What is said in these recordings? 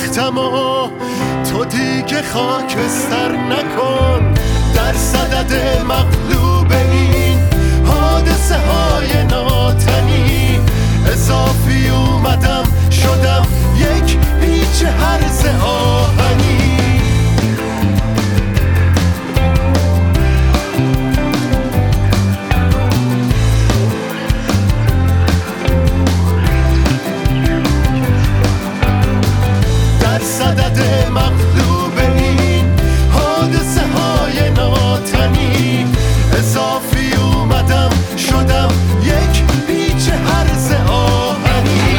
درختم و تو دیگه خاکستر نکن. در صدد مغلوب این حادثه های ناتنی اضافی اومدم شدم یک پیچ هرز آهنی. در صدد مغلوب این حادثه های ناتنی اضافی اومدم شدم یک پیچ هرز آهنی.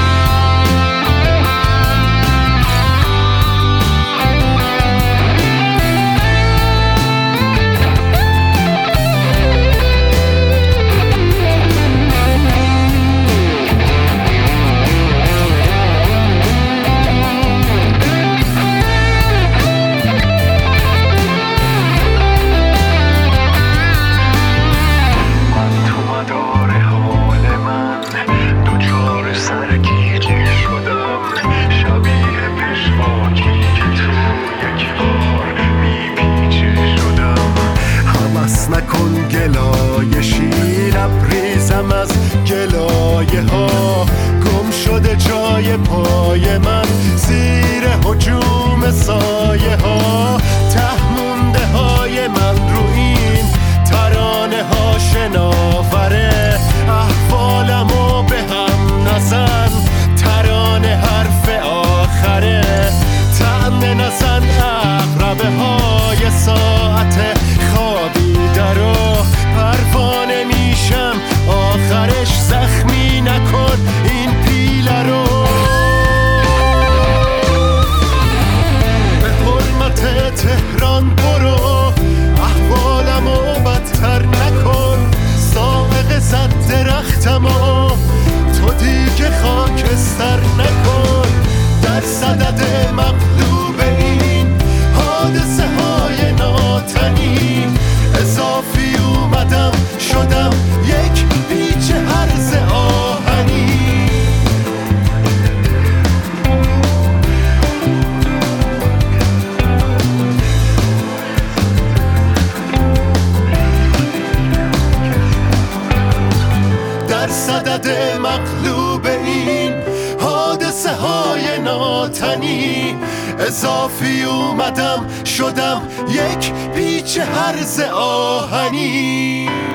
نکن گلای شیر ابریزم از گلایه ها، گم شده جای پای من زیر هجوم سایه ها. ته مونده های من رو این ترانه ها شناوره، احوالمو به هم نزن ترانه حرف آخره. طعنه نزن عقربه های ساعت خوابی درو پروانه میشم آخرش زخمی نکن این پیله رو. به حرمت تهران برو احوالمو بدتر نکن. سائق زد درختمو تو دیگه خاکستر نکن. در صدد مغلوب این حادثه های ناتنی اضافی اومدم شدم یک پیچ هرز آهنی. در صدد مغلوب این حادثه های ناتنی اضافی اومدم شدم یک پیچ هرز آهنی.